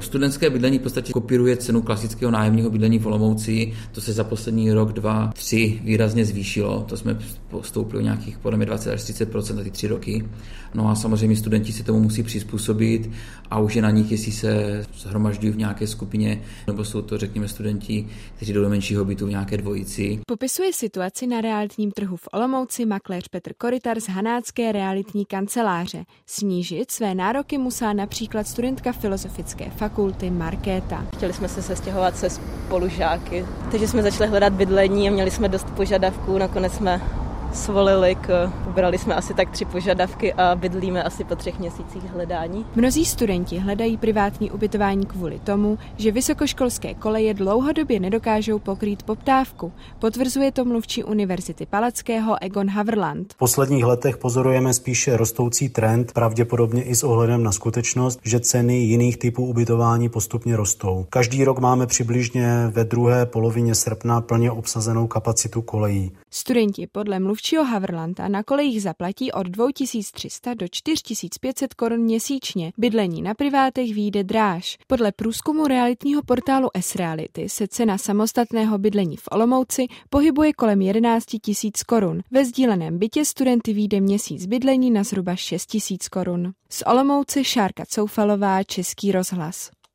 Studentské bydlení v podstatě kopíruje cenu klasického nájemního bydlení v Olomouci. To se za poslední rok, 2, 3 výrazně zvýšilo. To jsme postoupili nějakých podle mě 20 až 30% za ty 3 roky. No a samozřejmě studenti se tomu musí přizpůsobit a už je na nich, jestli se shromažďují v nějaké skupině, nebo jsou to, řekněme, studenti, kteří jdou do menšího bytu v nějaké dvojici. Popisuje situaci na realitním trhu v Olomouci makléř Petr Korytar z Hanácké realitní kanceláře. Snížit své nároky musela například studentka Filozofické fakulty Markéta. Chtěli jsme se sestěhovat se spolužáky, takže jsme začali hledat bydlení a měli jsme dost požadavků, nakonec jsme svolili, vybrali jsme asi tak 3 požadavky a bydlíme asi po 3 měsících hledání. Mnozí studenti hledají privátní ubytování kvůli tomu, že vysokoškolské koleje dlouhodobě nedokážou pokrýt poptávku. Potvrzuje to mluvčí Univerzity Palackého Egon Haverland. V posledních letech pozorujeme spíše rostoucí trend, pravděpodobně i s ohledem na skutečnost, že ceny jiných typů ubytování postupně rostou. Každý rok máme přibližně ve druhé polovině srpna plně obsazenou kapacitu kolejí. Studenti podle mluvčího Haverlanda na kolejích zaplatí od 2300 do 4500 korun měsíčně. Bydlení na privátech vyjde dráž. Podle průzkumu realitního portálu S-Reality se cena samostatného bydlení v Olomouci pohybuje kolem 11 000 korun. Ve sdíleném bytě studenty vyjde měsíc bydlení na zhruba 6 000 korun. Z Olomouce Šárka Coufalová, Český rozhlas.